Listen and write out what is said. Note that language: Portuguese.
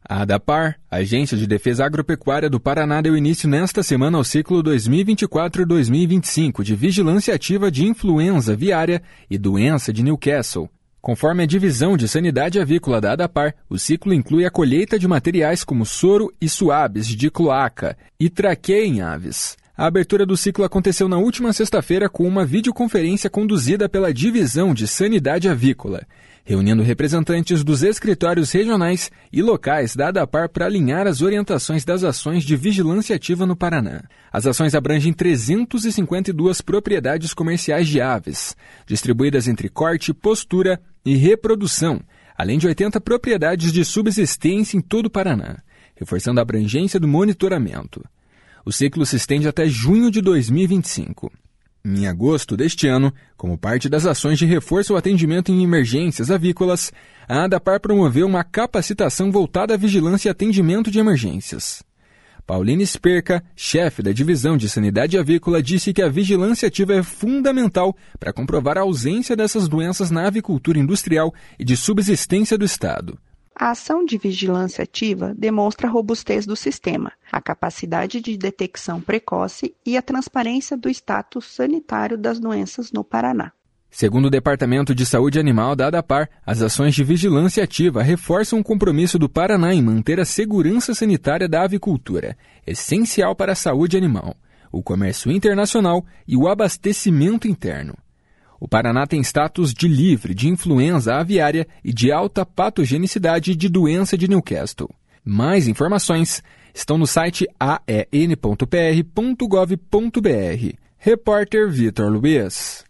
A ADAPAR, Agência de Defesa Agropecuária do Paraná, deu início nesta semana ao ciclo 2024-2025 de vigilância ativa de influenza aviária e doença de Newcastle. Conforme a Divisão de Sanidade Avícola da ADAPAR, o ciclo inclui a colheita de materiais como soro e suaves de cloaca e traqueia em aves. A abertura do ciclo aconteceu na última sexta-feira com uma videoconferência conduzida pela Divisão de Sanidade Avícola, reunindo representantes dos escritórios regionais e locais da ADAPAR para alinhar as orientações das ações de vigilância ativa no Paraná. As ações abrangem 352 propriedades comerciais de aves, distribuídas entre corte, postura e reprodução, além de 80 propriedades de subsistência em todo o Paraná, reforçando a abrangência do monitoramento. O ciclo se estende até junho de 2025. Em agosto deste ano, como parte das ações de reforço ao atendimento em emergências avícolas, a ADAPAR promoveu uma capacitação voltada à vigilância e atendimento de emergências. Paulina Esperca, chefe da Divisão de Sanidade Avícola, disse que a vigilância ativa é fundamental para comprovar a ausência dessas doenças na avicultura industrial e de subsistência do Estado. A ação de vigilância ativa demonstra a robustez do sistema, a capacidade de detecção precoce e a transparência do status sanitário das doenças no Paraná. Segundo o Departamento de Saúde Animal da ADAPAR, as ações de vigilância ativa reforçam o compromisso do Paraná em manter a segurança sanitária da avicultura, essencial para a saúde animal, o comércio internacional e o abastecimento interno. O Paraná tem status de livre de influenza aviária e de alta patogenicidade de doença de Newcastle. Mais informações estão no site aen.pr.gov.br. Repórter Vitor Luiz.